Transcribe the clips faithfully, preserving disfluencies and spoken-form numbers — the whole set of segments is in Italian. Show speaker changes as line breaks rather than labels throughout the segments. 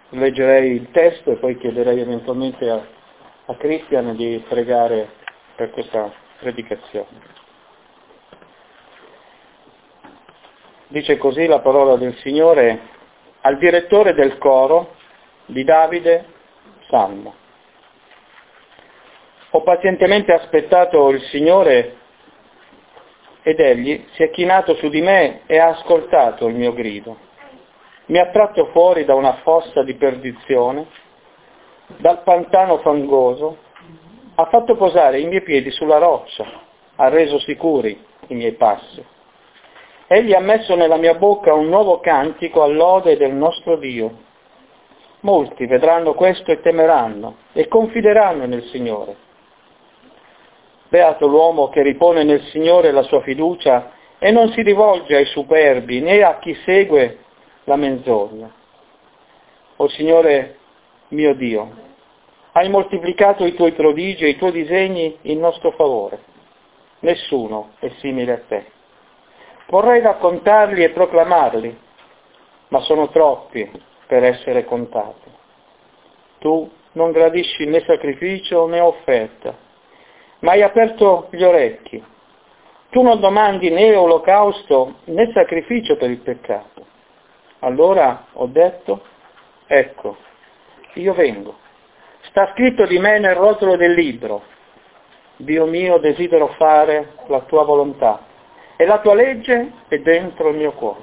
leggerei il testo e poi chiederei eventualmente a, a Christian di pregare per questa predicazione. Dice così la parola del Signore al direttore del coro di Davide, Salmo. Ho pazientemente aspettato il Signore ed egli si è chinato su di me e ha ascoltato il mio grido. Mi ha tratto fuori da una fossa di perdizione, dal pantano fangoso, ha fatto posare i miei piedi sulla roccia, ha reso sicuri i miei passi. Egli ha messo nella mia bocca un nuovo cantico all'ode del nostro Dio. Molti vedranno questo e temeranno e confideranno nel Signore. Beato l'uomo che ripone nel Signore la sua fiducia e non si rivolge ai superbi né a chi segue la menzogna. O Signore mio Dio, hai moltiplicato i tuoi prodigi e i tuoi disegni in nostro favore. Nessuno è simile a te. Vorrei raccontarli e proclamarli, ma sono troppi per essere contati. Tu non gradisci né sacrificio né offerta, ma hai aperto gli orecchi. Tu non domandi né olocausto né sacrificio per il peccato. Allora ho detto, ecco, io vengo. Sta scritto di me nel rotolo del libro. Dio mio, desidero fare la tua volontà e la tua legge è dentro il mio cuore.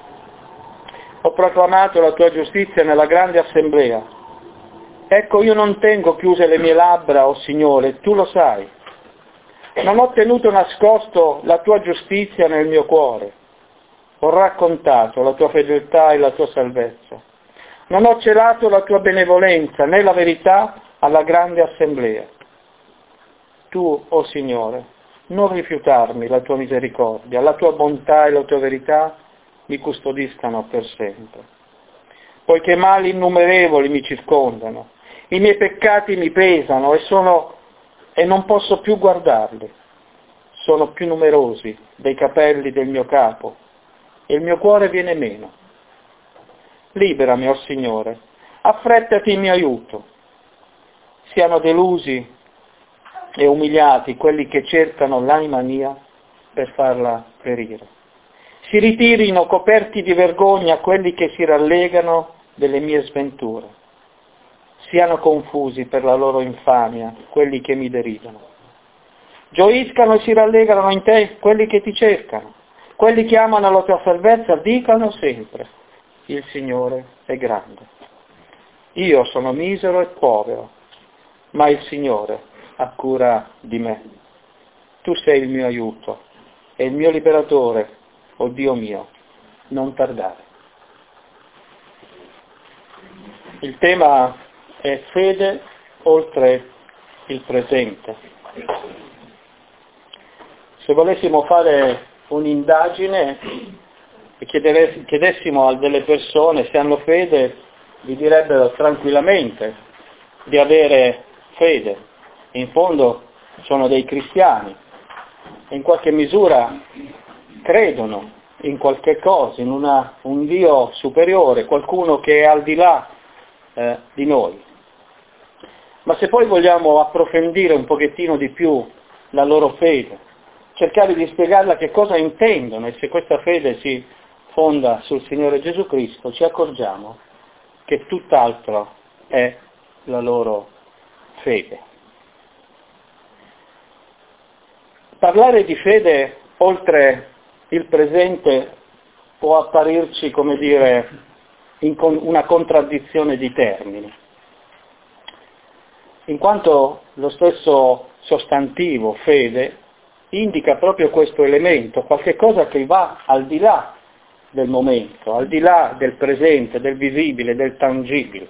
Ho proclamato la tua giustizia nella grande assemblea. Ecco, io non tengo chiuse le mie labbra, o Signore, tu lo sai. Non ho tenuto nascosto la tua giustizia nel mio cuore. Ho raccontato la tua fedeltà e la tua salvezza. Non ho celato la tua benevolenza né la verità alla grande assemblea. Tu, o Signore, non rifiutarmi la tua misericordia, la tua bontà e la tua verità mi custodiscano per sempre. Poiché mali innumerevoli mi circondano, i miei peccati mi pesano e sono e non posso più guardarli. Sono più numerosi dei capelli del mio capo e il mio cuore viene meno. Liberami, o Signore, affrettati in mio aiuto. Siano delusi e umiliati quelli che cercano l'anima mia per farla perire. Si ritirino coperti di vergogna quelli che si rallegano delle mie sventure. Siano confusi per la loro infamia quelli che mi deridono. Gioiscano e si rallegrano in te quelli che ti cercano. Quelli che amano la tua salvezza dicano sempre, il Signore è grande. Io sono misero e povero, ma il Signore ha cura di me. Tu sei il mio aiuto e il mio liberatore, o Dio mio, non tardare. Il tema è fede oltre il presente. Se volessimo fare un'indagine e chiedessimo a delle persone se hanno fede, vi direbbero tranquillamente di avere fede. In fondo sono dei cristiani e in qualche misura credono in qualche cosa, in una, un Dio superiore, qualcuno che è al di là eh, di noi. Ma se poi vogliamo approfondire un pochettino di più la loro fede, cercare di spiegarla che cosa intendono e se questa fede si fonda sul Signore Gesù Cristo, ci accorgiamo che tutt'altro è la loro fede. Parlare di fede oltre il presente può apparirci, come dire, in con una contraddizione di termini, in quanto lo stesso sostantivo fede indica proprio questo elemento, qualche cosa che va al di là del momento, al di là del presente, del visibile, del tangibile.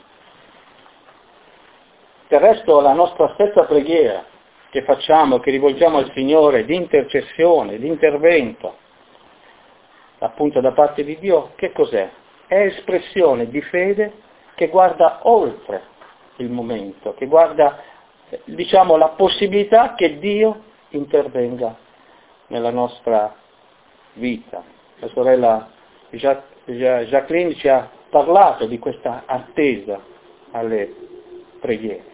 Del resto la nostra stessa preghiera che facciamo, che rivolgiamo al Signore di intercessione, di intervento, appunto da parte di Dio, che cos'è? È espressione di fede che guarda oltre il momento, che guarda, diciamo, la possibilità che Dio intervenga nella nostra vita. La sorella Jacqueline ci ha parlato di questa attesa alle preghiere.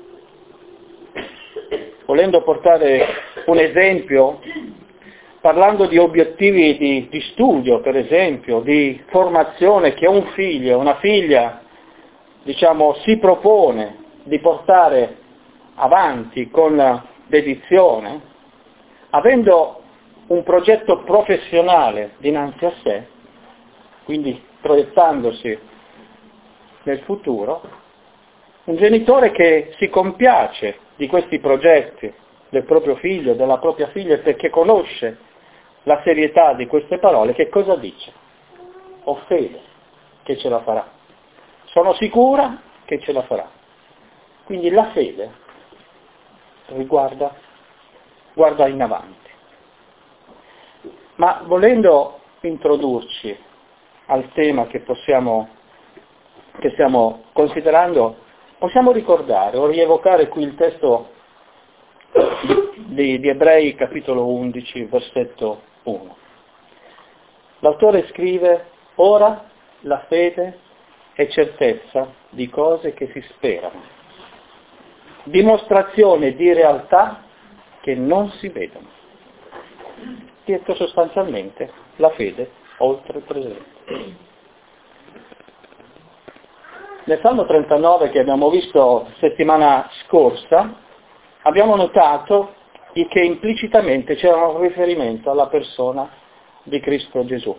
Volendo portare un esempio, parlando di obiettivi di, di studio, per esempio, di formazione che un figlio, una figlia, diciamo, si propone di portare avanti con dedizione, avendo un progetto professionale dinanzi a sé, quindi proiettandosi nel futuro, un genitore che si compiace di questi progetti del proprio figlio, della propria figlia, perché conosce la serietà di queste parole, che cosa dice? Ho fede che ce la farà. Sono sicura che ce la farà. Quindi la fede riguarda, guarda in avanti. Ma volendo introdurci al tema che possiamo, che stiamo considerando, possiamo ricordare o rievocare qui il testo di, di Ebrei capitolo undici, versetto uno. L'autore scrive: ora la fede è certezza di cose che si sperano, dimostrazione di realtà che non si vedono. Detto sostanzialmente, la fede oltre il presente. Nel Salmo trentanove, che abbiamo visto settimana scorsa, abbiamo notato che implicitamente c'era un riferimento alla persona di Cristo Gesù.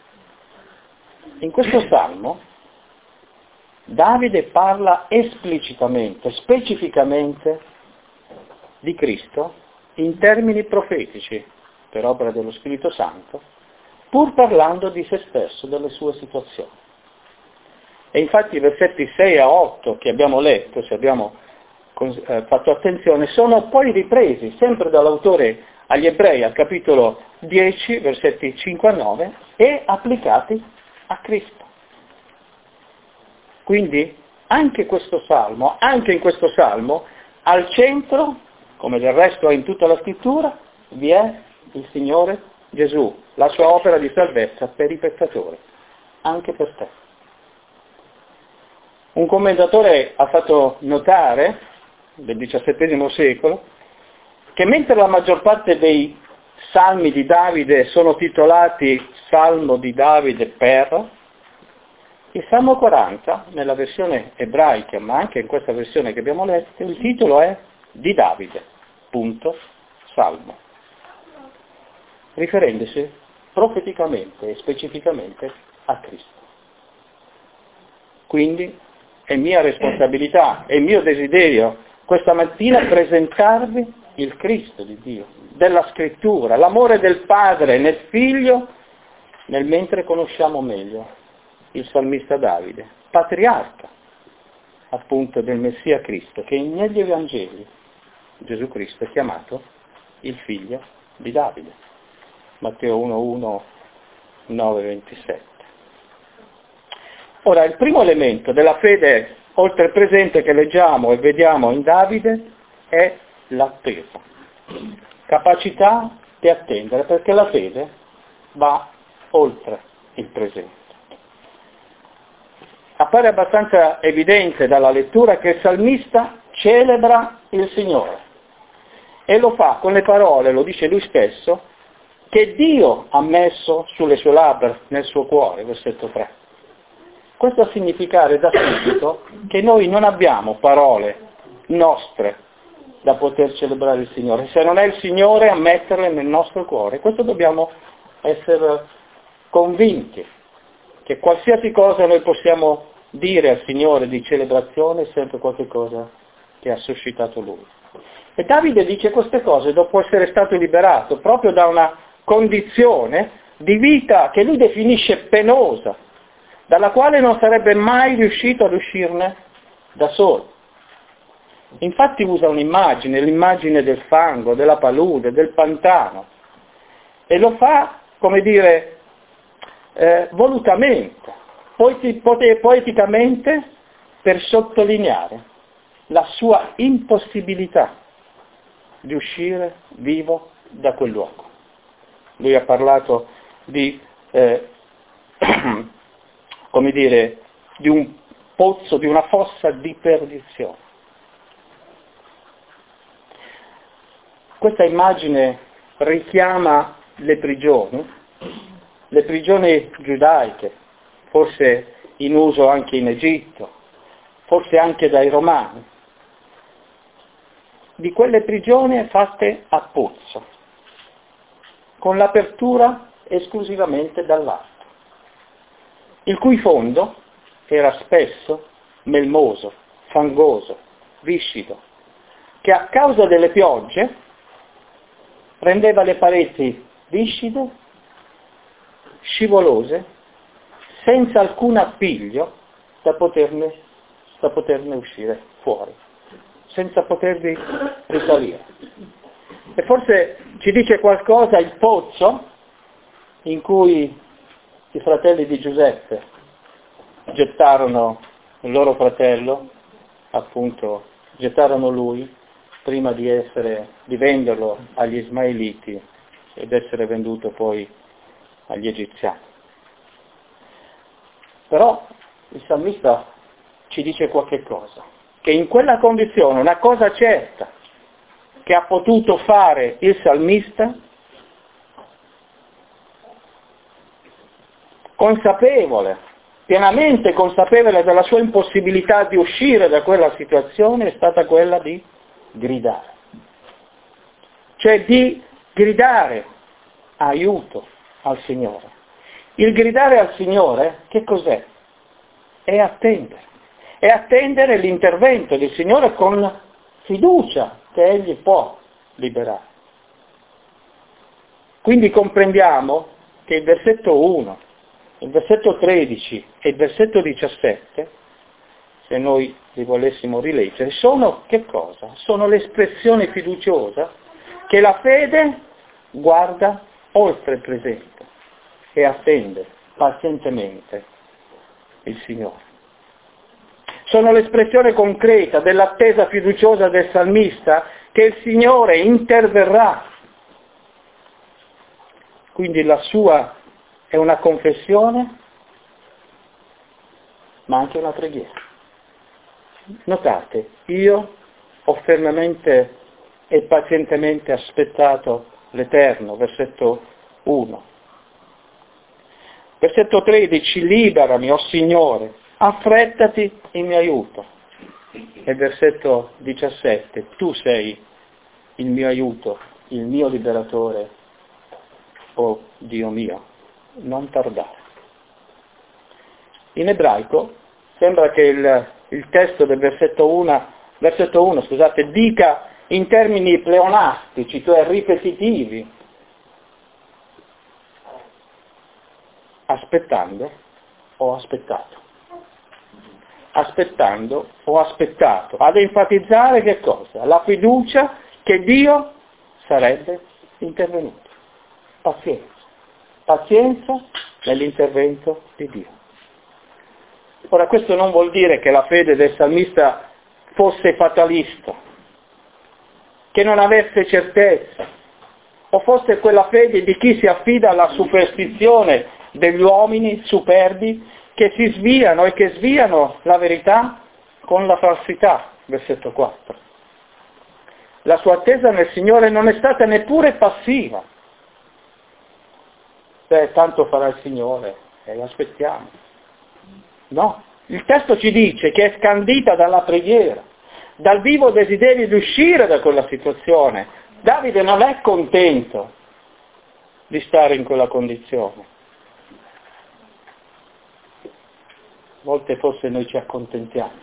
In questo Salmo Davide parla esplicitamente, specificamente di Cristo in termini profetici, per opera dello Spirito Santo, pur parlando di se stesso, delle sue situazioni. E infatti i versetti sei a otto che abbiamo letto, se abbiamo eh, fatto attenzione, sono poi ripresi sempre dall'autore agli Ebrei al capitolo dieci, versetti cinque a nove, e applicati a Cristo. Quindi anche questo salmo, anche in questo salmo, al centro, come del resto è in tutta la scrittura, vi è il Signore Gesù, la sua opera di salvezza per i peccatori, anche per te. Un commentatore ha fatto notare, del diciassettesimo secolo, che mentre la maggior parte dei salmi di Davide sono titolati Salmo di Davide per, il Salmo quaranta, nella versione ebraica, ma anche in questa versione che abbiamo letto, il titolo è di Davide, punto, Salmo, riferendosi profeticamente e specificamente a Cristo. Quindi è mia responsabilità, è mio desiderio questa mattina presentarvi il Cristo di Dio, della Scrittura, l'amore del Padre nel Figlio, nel mentre conosciamo meglio il salmista Davide, patriarca appunto del Messia Cristo, che negli Evangeli Gesù Cristo è chiamato il figlio di Davide. Matteo uno uno, nove ventisette. Ora, il primo elemento della fede oltre il presente che leggiamo e vediamo in Davide è l'attesa, capacità di attendere, perché la fede va oltre il presente. Appare abbastanza evidente dalla lettura che il salmista celebra il Signore e lo fa con le parole, lo dice lui stesso, che Dio ha messo sulle sue labbra, nel suo cuore, versetto tre. Questo a significare da subito che noi non abbiamo parole nostre da poter celebrare il Signore, se non è il Signore a metterle nel nostro cuore. Questo dobbiamo essere convinti, che qualsiasi cosa noi possiamo dire al Signore di celebrazione è sempre qualche cosa che ha suscitato Lui. E Davide dice queste cose dopo essere stato liberato proprio da una condizione di vita che lui definisce penosa, dalla quale non sarebbe mai riuscito ad uscirne da solo. Infatti usa un'immagine, l'immagine del fango, della palude, del pantano, e lo fa, come dire, eh, volutamente, poeti, poeticamente, per sottolineare la sua impossibilità di uscire vivo da quel luogo. Lui ha parlato di, eh, come dire, di un pozzo, di una fossa di perdizione. Questa immagine richiama le prigioni, le prigioni giudaiche, forse in uso anche in Egitto, forse anche dai Romani, di quelle prigioni fatte a pozzo, con l'apertura esclusivamente dall'alto, il cui fondo era spesso melmoso, fangoso, viscido, che a causa delle piogge rendeva le pareti viscide, scivolose, senza alcun appiglio da poterne, da poterne uscire fuori, senza potervi risalire. E forse ci dice qualcosa il pozzo in cui i fratelli di Giuseppe gettarono il loro fratello, appunto, gettarono lui prima di essere, di venderlo agli Ismaeliti ed essere venduto poi agli egiziani. Però il salmista ci dice qualche cosa, che in quella condizione, una cosa certa che ha potuto fare il salmista, consapevole, pienamente consapevole della sua impossibilità di uscire da quella situazione, è stata quella di gridare. Cioè di gridare aiuto al Signore. Il gridare al Signore, che cos'è? È attendere. È attendere l'intervento del Signore con fiducia che Egli può liberare. Quindi comprendiamo che il versetto uno, il versetto tredici e il versetto diciassette, se noi li volessimo rileggere, sono che cosa? Sono l'espressione fiduciosa che la fede guarda oltre il presente e attende pazientemente il Signore. Sono l'espressione concreta dell'attesa fiduciosa del salmista che il Signore interverrà. Quindi la sua è una confessione, ma anche una preghiera. Notate, io ho fermamente e pazientemente aspettato l'Eterno, versetto uno. Versetto tredici, liberami, o Signore, affrettati in mio aiuto. E versetto diciassette, tu sei il mio aiuto, il mio liberatore, o Dio mio, non tardare. In ebraico sembra che il, il testo del versetto uno, versetto uno scusate, dica in termini pleonastici, cioè ripetitivi, aspettando ho aspettato, aspettando ho aspettato, ad enfatizzare che cosa? La fiducia che Dio sarebbe intervenuto. Pazienza, pazienza nell'intervento di Dio. Ora questo non vuol dire che la fede del salmista fosse fatalista, che non avesse certezza, o fosse quella fede di chi si affida alla superstizione degli uomini superbi che si sviano e che sviano la verità con la falsità, versetto quattro. La sua attesa nel Signore non è stata neppure passiva. Beh, tanto farà il Signore, e aspettiamo. No, il testo ci dice che è scandita dalla preghiera, dal vivo desiderio di uscire da quella situazione. Davide non è contento di stare in quella condizione. A volte forse noi ci accontentiamo.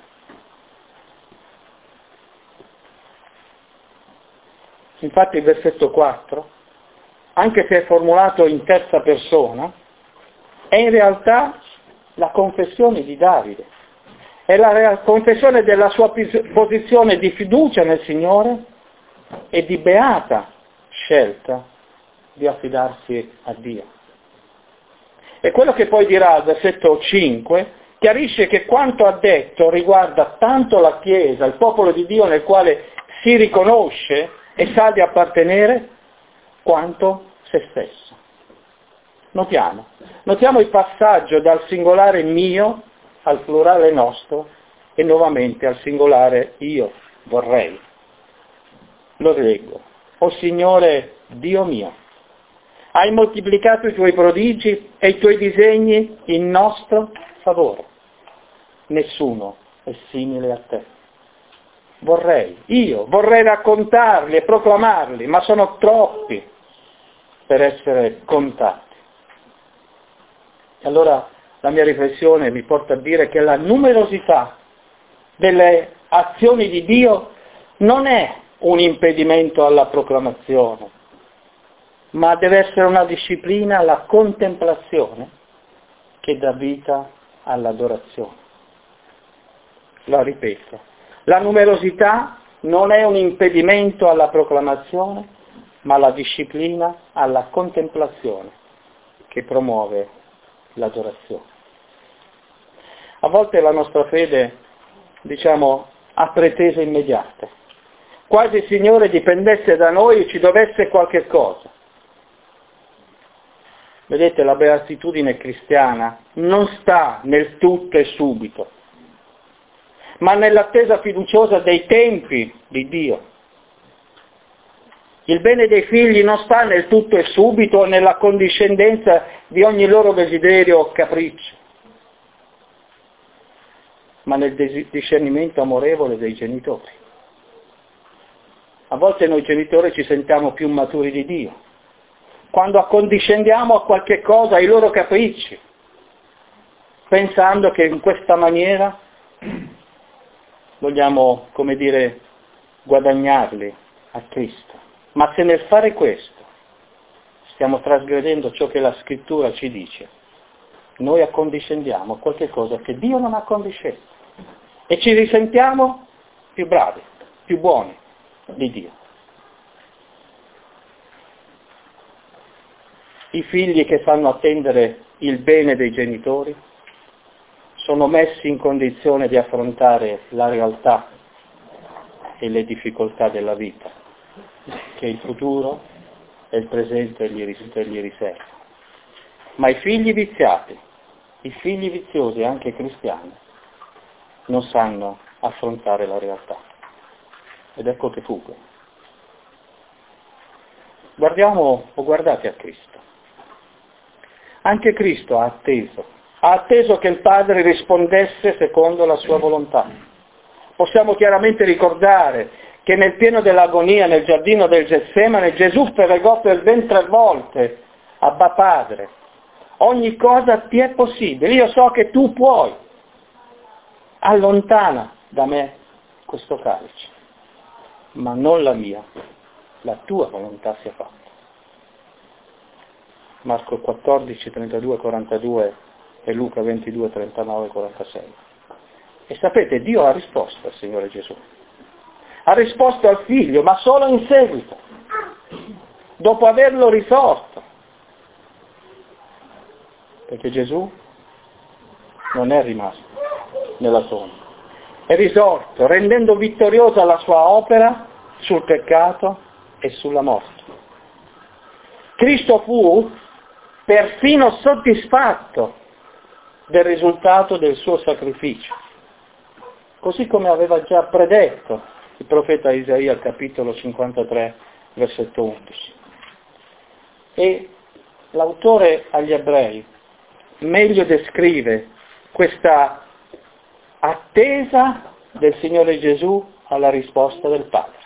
Infatti il versetto quattro, anche se è formulato in terza persona, è in realtà la confessione di Davide. È la confessione della sua posizione di fiducia nel Signore e di beata scelta di affidarsi a Dio. E quello che poi dirà al versetto cinque chiarisce che quanto ha detto riguarda tanto la Chiesa, il popolo di Dio nel quale si riconosce e sa di appartenere, quanto se stesso. Notiamo, notiamo il passaggio dal singolare mio al plurale nostro e nuovamente al singolare io vorrei. Lo leggo. O Signore Dio mio, hai moltiplicato i tuoi prodigi e i tuoi disegni in nostro favore. Nessuno è simile a te. Vorrei, io, vorrei raccontarli e proclamarli, ma sono troppi per essere contati. E allora la mia riflessione mi porta a dire che la numerosità delle azioni di Dio non è un impedimento alla proclamazione, ma deve essere una disciplina alla contemplazione che dà vita all'adorazione. Lo ripeto, la numerosità non è un impedimento alla proclamazione, ma la disciplina alla contemplazione che promuove l'adorazione. A volte la nostra fede, diciamo, ha pretese immediate, quasi il Signore dipendesse da noi e ci dovesse qualche cosa. Vedete, la beatitudine cristiana non sta nel tutto e subito, ma nell'attesa fiduciosa dei tempi di Dio. Il bene dei figli non sta nel tutto e subito o nella condiscendenza di ogni loro desiderio o capriccio, ma nel discernimento amorevole dei genitori. A volte noi genitori ci sentiamo più maturi di Dio, quando accondiscendiamo a qualche cosa, ai loro capricci, pensando che in questa maniera vogliamo, come dire, guadagnarli a Cristo. Ma se nel fare questo stiamo trasgredendo ciò che la Scrittura ci dice, noi accondiscendiamo a qualche cosa che Dio non accondiscende e ci risentiamo più bravi, più buoni di Dio. I figli che sanno attendere il bene dei genitori sono messi in condizione di affrontare la realtà e le difficoltà della vita, che il futuro e il presente gli, gli riserva. Ma i figli viziati, i figli viziosi, anche cristiani, non sanno affrontare la realtà. Ed ecco che fuggono. Guardiamo o guardate a Cristo. Anche Cristo ha atteso, ha atteso che il Padre rispondesse secondo la sua volontà. Possiamo chiaramente ricordare che nel pieno dell'agonia, nel giardino del Getsemane, Gesù pregò per ben tre volte: Abba Padre, ogni cosa ti è possibile, io so che tu puoi, allontana da me questo calice, ma non la mia, la tua volontà sia fatta. Marco quattordici, trentadue, quarantadue e Luca ventidue, trentanove, quarantasei. E sapete, Dio ha risposto al Signore Gesù. Ha risposto al Figlio, ma solo in seguito, dopo averlo risorto. Perché Gesù non è rimasto nella tomba, è risorto, rendendo vittoriosa la sua opera sul peccato e sulla morte. Cristo fu perfino soddisfatto del risultato del suo sacrificio, così come aveva già predetto il profeta Isaia al capitolo cinquantatré, versetto undici. E l'autore agli Ebrei meglio descrive questa attesa del Signore Gesù alla risposta del Padre.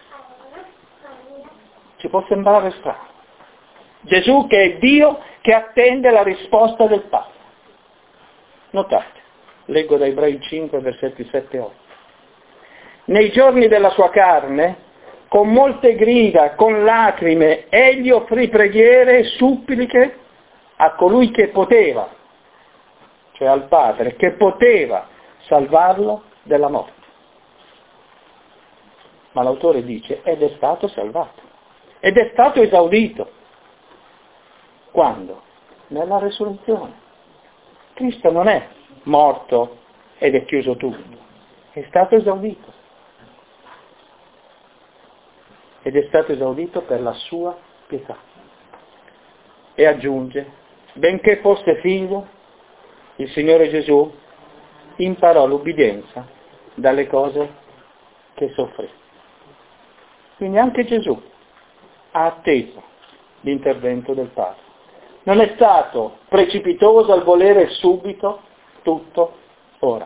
Ci può sembrare strano. Gesù che è Dio che attende la risposta del Padre. Notate, leggo da Ebrei cinque, versetti sette e otto. Nei giorni della sua carne, con molte grida, con lacrime, egli offrì preghiere e suppliche a colui che poteva, cioè al Padre, che poteva salvarlo dalla morte. Ma l'autore dice, ed è stato salvato, ed è stato esaudito. Quando? Nella resurrezione. Cristo non è morto ed è chiuso tutto, è stato esaudito. Ed è stato esaudito per la sua pietà. E aggiunge, benché fosse figlio, il Signore Gesù imparò l'ubbidienza dalle cose che soffrì. Quindi anche Gesù ha atteso l'intervento del Padre. Non è stato precipitoso al volere subito tutto ora.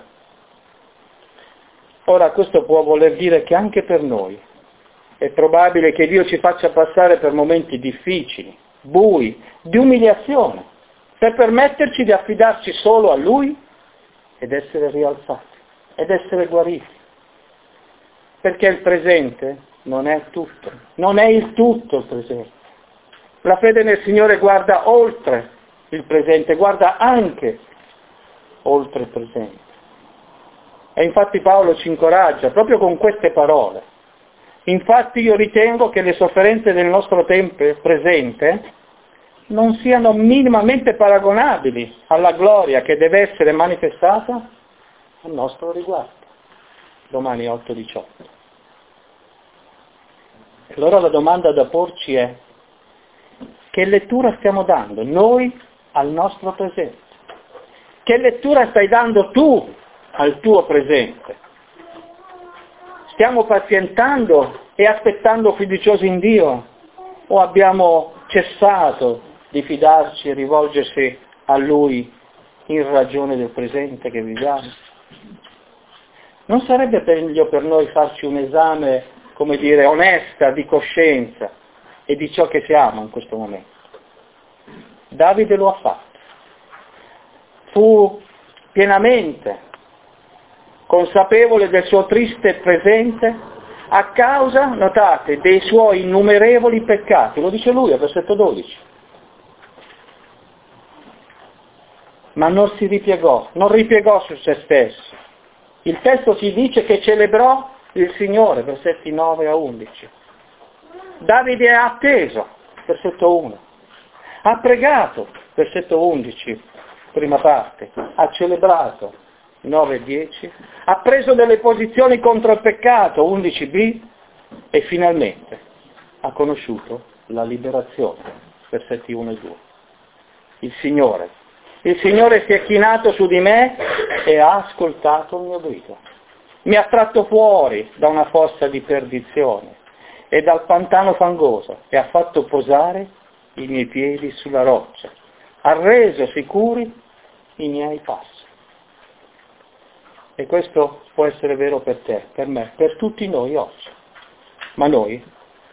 Ora questo può voler dire che anche per noi è probabile che Dio ci faccia passare per momenti difficili, bui, di umiliazione, per permetterci di affidarci solo a Lui ed essere rialzati, ed essere guariti. Perché il presente non è tutto, non è il tutto il presente. La fede nel Signore guarda oltre il presente, guarda anche oltre il presente. E infatti Paolo ci incoraggia proprio con queste parole. Infatti io ritengo che le sofferenze del nostro tempo presente non siano minimamente paragonabili alla gloria che deve essere manifestata al nostro riguardo. Romani otto diciotto. Allora la domanda da porci è: che lettura stiamo dando noi al nostro presente? Che lettura stai dando tu al tuo presente? Stiamo pazientando e aspettando fiduciosi in Dio? O abbiamo cessato di fidarci e rivolgersi a Lui in ragione del presente che viviamo? Non sarebbe meglio per noi farci un esame, come dire, onesta di coscienza e di ciò che siamo in questo momento? Davide lo ha fatto. Fu pienamente consapevole del suo triste presente a causa, notate, dei suoi innumerevoli peccati. Lo dice lui al versetto dodici. Ma non si ripiegò, non ripiegò su se stesso. Il testo ci dice che celebrò il Signore, versetti nove a undici. Davide ha atteso, versetto uno. Ha pregato, versetto undici, prima parte. Ha celebrato, nove e dieci. Ha preso delle posizioni contro il peccato, undici b. E finalmente ha conosciuto la liberazione, versetti uno e due. Il Signore. Il Signore si è chinato su di me e ha ascoltato il mio grido. Mi ha tratto fuori da una fossa di perdizione e dal pantano fangoso e ha fatto posare i miei piedi sulla roccia. Ha reso sicuri i miei passi. E questo può essere vero per te, per me, per tutti noi oggi. Ma noi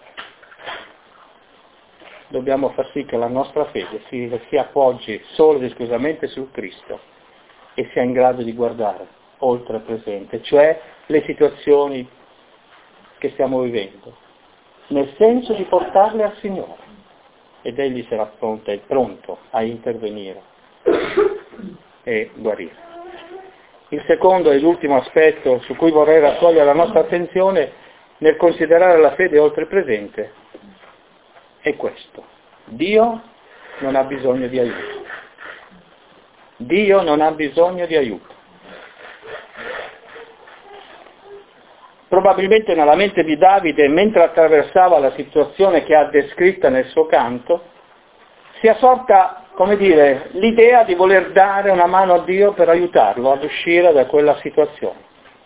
dobbiamo far sì che la nostra fede si, si appoggi solo ed esclusivamente su Cristo e sia in grado di guardare oltre il presente, cioè le situazioni che stiamo vivendo, nel senso di portarle al Signore. Ed Egli sarà pronto, è pronto a intervenire e guarire. Il secondo e l'ultimo aspetto su cui vorrei raccogliere la nostra attenzione nel considerare la fede oltre il presente è questo. Dio non ha bisogno di aiuto. Dio non ha bisogno di aiuto. Probabilmente nella mente di Davide, mentre attraversava la situazione che ha descritta nel suo canto, si è sorta, come dire, l'idea di voler dare una mano a Dio per aiutarlo ad uscire da quella situazione.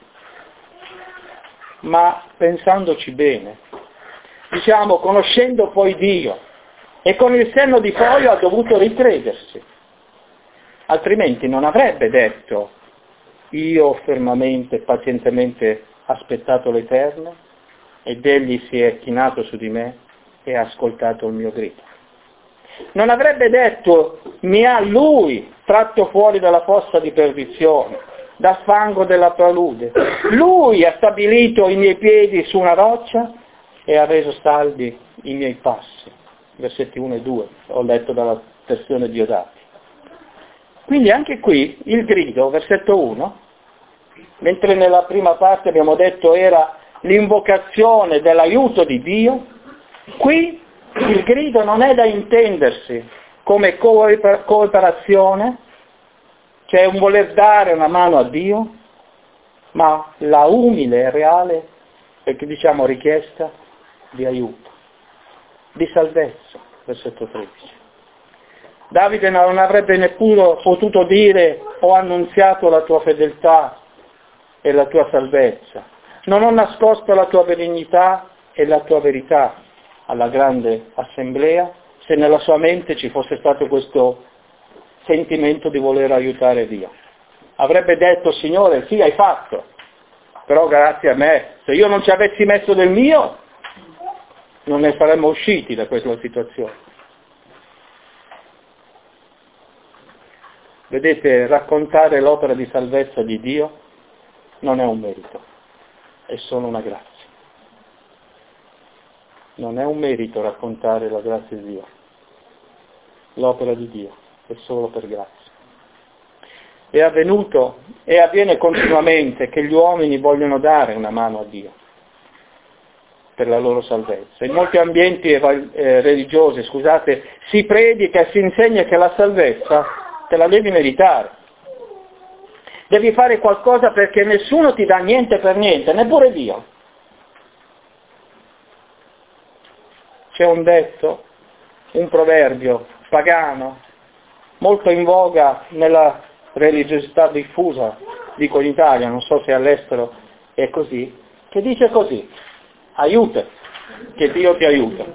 Ma pensandoci bene, diciamo, conoscendo poi Dio, e con il senno di poi ha dovuto ricredersi, altrimenti non avrebbe detto: io ho fermamente e pazientemente aspettato l'Eterno ed Egli si è chinato su di me e ha ascoltato il mio grido. Non avrebbe detto: mi ha Lui tratto fuori dalla fossa di perdizione, dal fango della palude. Lui ha stabilito i miei piedi su una roccia e ha reso saldi i miei passi. Versetti uno e due, ho letto dalla versione Diodati. Quindi anche qui il grido, versetto uno, mentre nella prima parte abbiamo detto era l'invocazione dell'aiuto di Dio, qui il grido non è da intendersi come cooperazione, cioè un voler dare una mano a Dio, ma la umile e reale, perché diciamo richiesta di aiuto, di salvezza, versetto tredici. Davide non avrebbe neppure potuto dire ho annunziato la tua fedeltà e la tua salvezza. Non ho nascosto la tua benignità e la tua verità alla grande assemblea, se nella sua mente ci fosse stato questo sentimento di voler aiutare Dio. Avrebbe detto, Signore, sì, hai fatto, però grazie a me, se io non ci avessi messo del mio, non ne saremmo usciti da questa situazione. Vedete, raccontare l'opera di salvezza di Dio non è un merito, è solo una grazia. Non è un merito raccontare la grazia di Dio, l'opera di Dio è solo per grazia. È avvenuto e avviene continuamente che gli uomini vogliono dare una mano a Dio per la loro salvezza. In molti ambienti eh, religiosi, scusate, si predica e si insegna che la salvezza te la devi meritare. Devi fare qualcosa perché nessuno ti dà niente per niente, neppure Dio. C'è un detto, un proverbio pagano, molto in voga nella religiosità diffusa, dico in Italia, non so se all'estero è così, che dice così: aiuta, che Dio ti aiuta.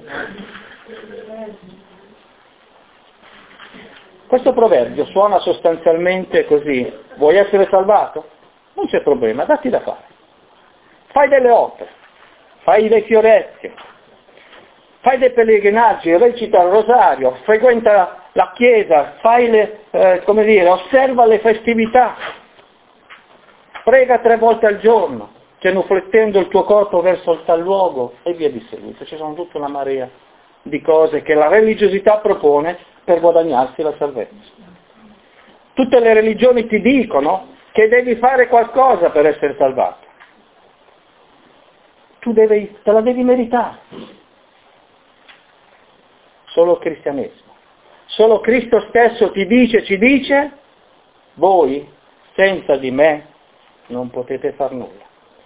Questo proverbio suona sostanzialmente così: vuoi essere salvato? Non c'è problema, datti da fare. Fai delle opere, fai dei fioretti, fai dei pellegrinaggi, recita il rosario, frequenta la chiesa, fai le, eh, come dire, osserva le festività, prega tre volte al giorno, genuflettendo il tuo corpo verso il tal luogo e via di seguito. Ci sono tutta una marea di cose che la religiosità propone per guadagnarsi la salvezza. Tutte le religioni ti dicono che devi fare qualcosa per essere salvato. Tu devi, te la devi meritare. Solo il cristianesimo. Solo Cristo stesso ti dice, ci dice, voi senza di me non potete far nulla.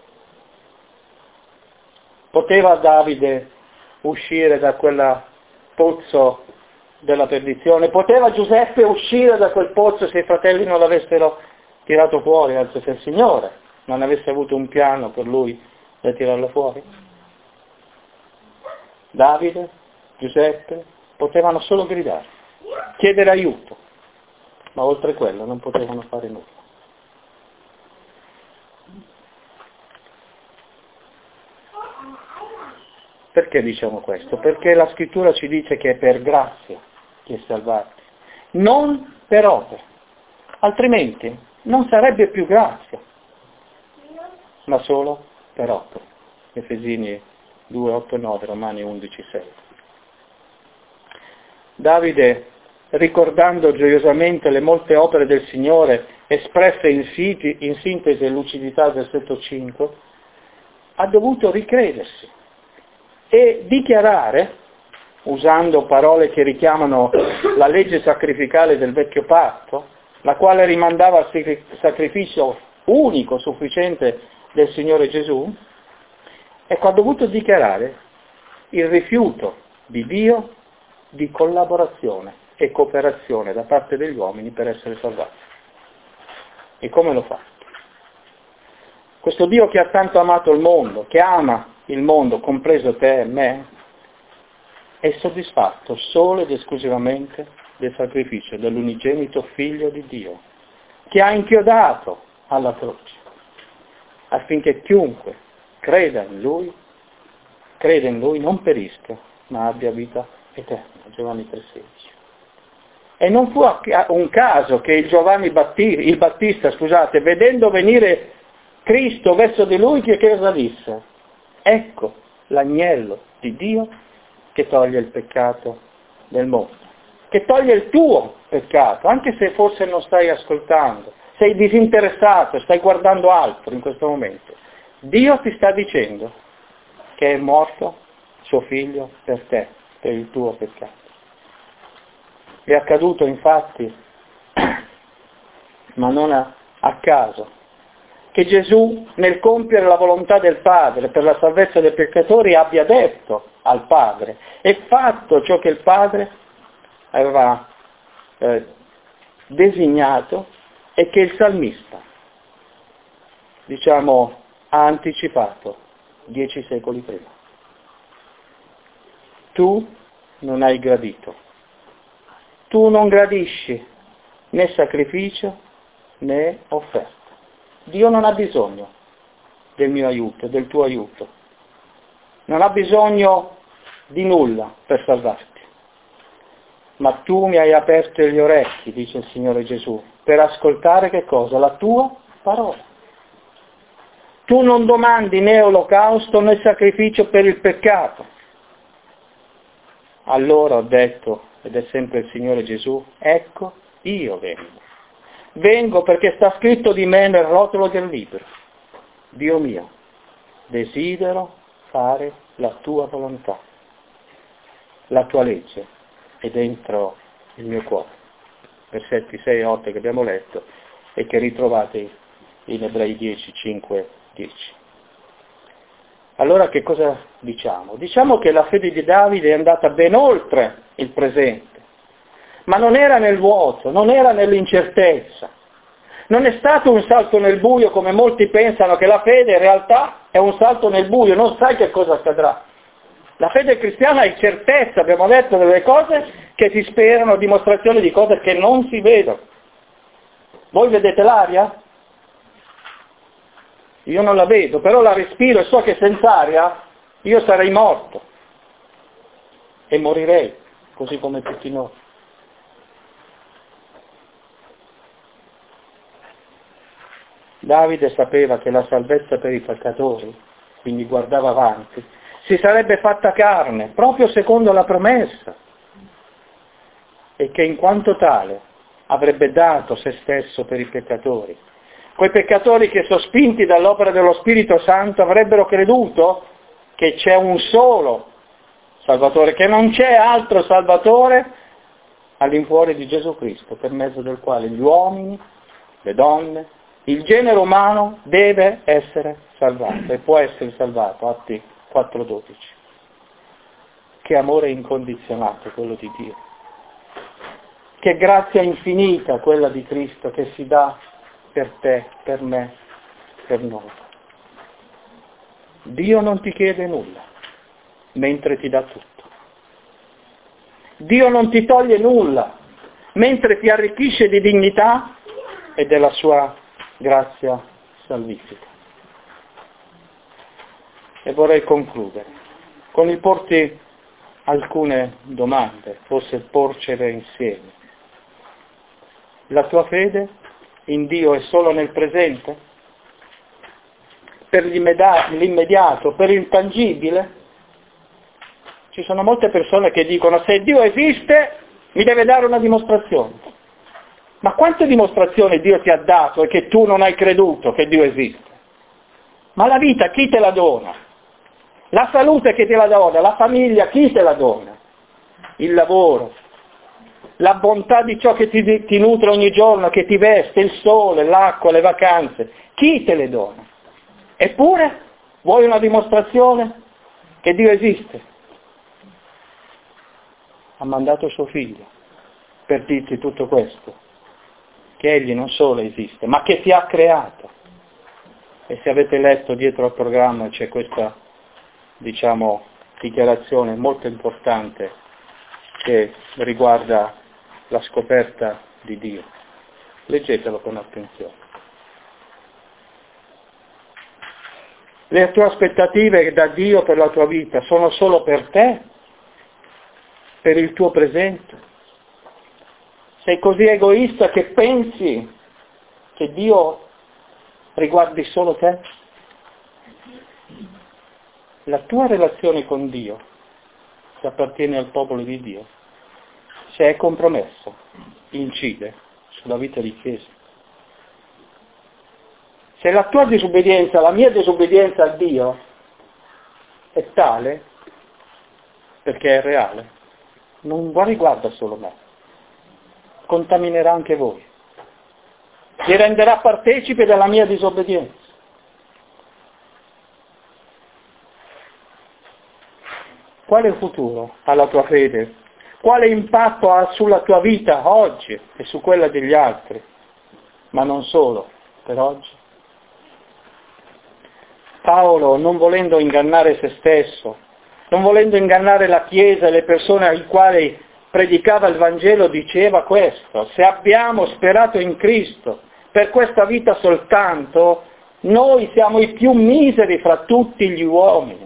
Poteva Davide uscire da quel pozzo della perdizione? Poteva Giuseppe uscire da quel pozzo se i fratelli non l'avessero tirato fuori, anzi se il Signore non avesse avuto un piano per lui da tirarlo fuori? Davide, Giuseppe, potevano solo gridare, chiedere aiuto, ma oltre quello non potevano fare nulla. Perché diciamo questo? Perché la scrittura ci dice che è per grazia che è salvati, non per opere, altrimenti non sarebbe più grazia, ma solo per opere. Efesini due, otto e nove, Romani undici, sei. Davide, ricordando gioiosamente le molte opere del Signore espresse in, siti, in sintesi e lucidità del versetto cinque, ha dovuto ricredersi e dichiarare, usando parole che richiamano la legge sacrificale del vecchio patto, la quale rimandava al sacrificio unico, sufficiente del Signore Gesù, ecco, ha dovuto dichiarare il rifiuto di Dio di collaborazione e cooperazione da parte degli uomini per essere salvati. E come lo fa? Questo Dio che ha tanto amato il mondo, che ama il mondo, compreso te e me, è soddisfatto solo ed esclusivamente del sacrificio dell'unigenito Figlio di Dio, che ha inchiodato alla croce, affinché chiunque creda in Lui, creda in Lui non perisca, ma abbia vita eterna. Giovanni tre sedici. E non fu un caso che il Giovanni Battista, il Battista, scusate, vedendo venire Cristo verso di lui, che cosa disse? Ecco l'agnello di Dio che toglie il peccato del mondo, che toglie il tuo peccato, anche se forse non stai ascoltando, sei disinteressato, stai guardando altro in questo momento. Dio ti sta dicendo che è morto suo figlio per te, per il tuo peccato. È accaduto infatti, ma non a, a caso, che Gesù, nel compiere la volontà del Padre per la salvezza dei peccatori, abbia detto al Padre e fatto ciò che il Padre aveva eh, designato e che il salmista, diciamo, ha anticipato dieci secoli prima. Tu non hai gradito, tu non gradisci né sacrificio né offerta. Dio non ha bisogno del mio aiuto, del tuo aiuto, non ha bisogno di nulla per salvarti. Ma tu mi hai aperto gli orecchi, dice il Signore Gesù, per ascoltare che cosa? La tua parola. Tu non domandi né olocausto né sacrificio per il peccato. Allora ho detto, ed è sempre il Signore Gesù, ecco, io vengo. Vengo perché sta scritto di me nel rotolo del libro. Dio mio, desidero fare la tua volontà, la tua legge è dentro il mio cuore. Versetti sei e otto che abbiamo letto e che ritrovate in Ebrei dieci, cinque, dieci. Allora che cosa diciamo? Diciamo che la fede di Davide è andata ben oltre il presente, ma non era nel vuoto, non era nell'incertezza, non è stato un salto nel buio come molti pensano che la fede in realtà è un salto nel buio, non sai che cosa accadrà. La fede cristiana è certezza, abbiamo detto, delle cose che si sperano, dimostrazioni di cose che non si vedono. Voi vedete l'aria? Io non la vedo, però la respiro e so che senza aria io sarei morto e morirei, così come tutti noi. Davide sapeva che la salvezza per i peccatori, quindi guardava avanti, si sarebbe fatta carne, proprio secondo la promessa, e che in quanto tale avrebbe dato se stesso per i peccatori. Quei peccatori che, sospinti dall'opera dello Spirito Santo, avrebbero creduto che c'è un solo Salvatore, che non c'è altro Salvatore all'infuori di Gesù Cristo, per mezzo del quale gli uomini, le donne, il genere umano deve essere salvato e può essere salvato. Atti quattro dodici. Che amore incondizionato quello di Dio. Che grazia infinita quella di Cristo che si dà per te, per me, per noi. Dio non ti chiede nulla, mentre ti dà tutto. Dio non ti toglie nulla, mentre ti arricchisce di dignità e della sua grazia salvifica. E vorrei concludere con il porti alcune domande, forse porcele insieme. La tua fede in Dio è solo nel presente? Per l'immediato, per il tangibile? Ci sono molte persone che dicono: se Dio esiste mi deve dare una dimostrazione. Ma quante dimostrazioni Dio ti ha dato e che tu non hai creduto che Dio esiste? Ma la vita chi te la dona? La salute chi te la dona? La famiglia chi te la dona? Il lavoro? La bontà di ciò che ti, ti nutre ogni giorno, che ti veste, il sole, l'acqua, le vacanze, chi te le dona? Eppure vuoi una dimostrazione che Dio esiste? Ha mandato suo figlio per dirti tutto questo, che egli non solo esiste, ma che ti ha creato. E se avete letto dietro al programma c'è questa, diciamo, dichiarazione molto importante che riguarda la scoperta di Dio. Leggetelo con attenzione. Le tue aspettative da Dio per la tua vita sono solo per te? Per il tuo presente? Sei così egoista che pensi che Dio riguardi solo te? La tua relazione con Dio, se appartiene al popolo di Dio, se è compromesso, incide sulla vita di Chiesa. Se la tua disobbedienza, la mia disobbedienza a Dio è tale, perché è reale, non riguarda solo me, contaminerà anche voi, vi renderà partecipi della mia disobbedienza. Quale futuro ha la tua fede quale impatto ha sulla tua vita oggi e su quella degli altri, ma non solo, per oggi. Paolo, non volendo ingannare se stesso, non volendo ingannare la Chiesa e le persone ai quali predicava il Vangelo, diceva questo: se abbiamo sperato in Cristo per questa vita soltanto, noi siamo i più miseri fra tutti gli uomini.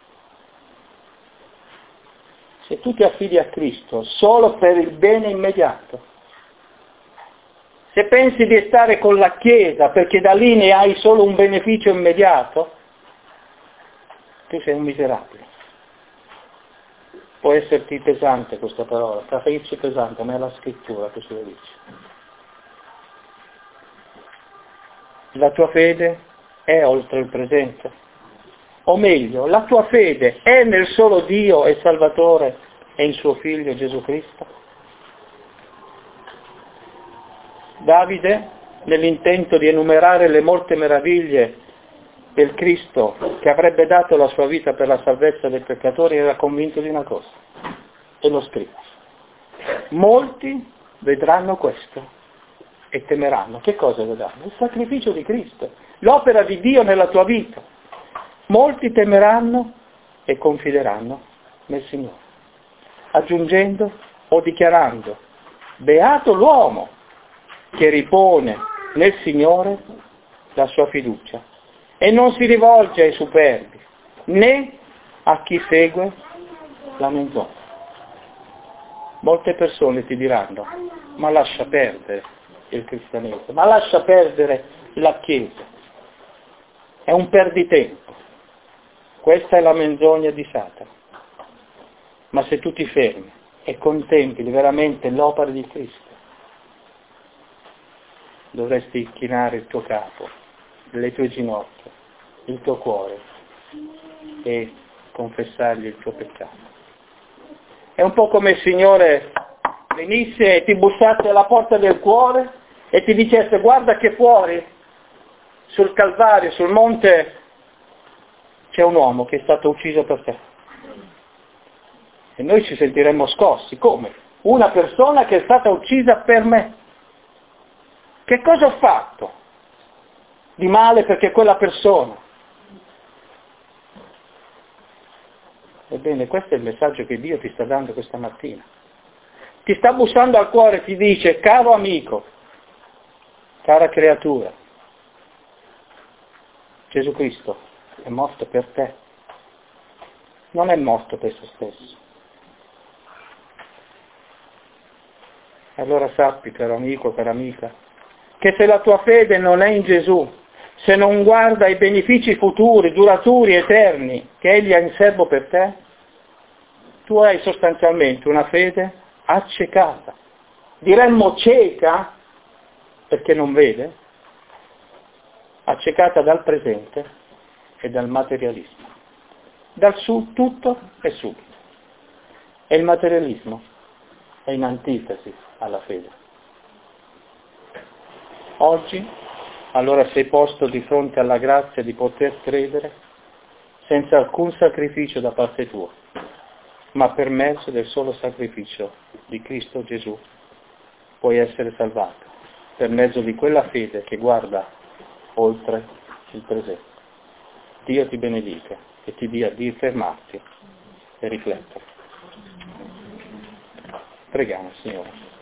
Se tu ti affidi a Cristo solo per il bene immediato, se pensi di stare con la Chiesa perché da lì ne hai solo un beneficio immediato, tu sei un miserabile. Può esserti pesante questa parola, capisci pesante, ma è la scrittura che ce lo dice. La tua fede è oltre il presente, o meglio, la tua fede è nel solo Dio e Salvatore e in suo Figlio Gesù Cristo. Davide, nell'intento di enumerare le molte meraviglie del Cristo che avrebbe dato la sua vita per la salvezza dei peccatori, era convinto di una cosa, e lo scrive: molti vedranno questo e temeranno. Che cosa vedranno? Il sacrificio di Cristo, l'opera di Dio nella tua vita. Molti temeranno e confideranno nel Signore, aggiungendo o dichiarando: beato l'uomo che ripone nel Signore la sua fiducia e non si rivolge ai superbi, né a chi segue la menzogna. Molte persone ti diranno: ma lascia perdere il cristianesimo, ma lascia perdere la Chiesa, è un perditempo. Questa è la menzogna di Satana. Ma se tu ti fermi e contempli veramente l'opera di Cristo, dovresti chinare il tuo capo, le tue ginocchia, il tuo cuore e confessargli il tuo peccato. È un po' come il Signore venisse e ti bussasse alla porta del cuore e ti dicesse: guarda che fuori, sul Calvario, sul monte, c'è un uomo che è stato ucciso per te. E noi ci sentiremmo scossi. Come? Una persona che è stata uccisa per me. Che cosa ho fatto di male perché quella persona? Ebbene, questo è il messaggio che Dio ti sta dando questa mattina. Ti sta bussando al cuore e ti dice: caro amico, cara creatura, Gesù Cristo è morto per te, non è morto per se stesso. Allora sappi, caro amico, cara amica, che se la tua fede non è in Gesù, se non guarda i benefici futuri, duraturi, eterni che Egli ha in serbo per te, tu hai sostanzialmente una fede accecata. Diremmo cieca, perché non vede, accecata dal presente e dal materialismo. Dal su tutto e subito. E il materialismo è in antitesi alla fede. Oggi, allora sei posto di fronte alla grazia di poter credere senza alcun sacrificio da parte tua, ma per mezzo del solo sacrificio di Cristo Gesù puoi essere salvato, per mezzo di quella fede che guarda oltre il presente. Dio ti benedica e ti dia di fermarti e riflettere. Preghiamo, Signore.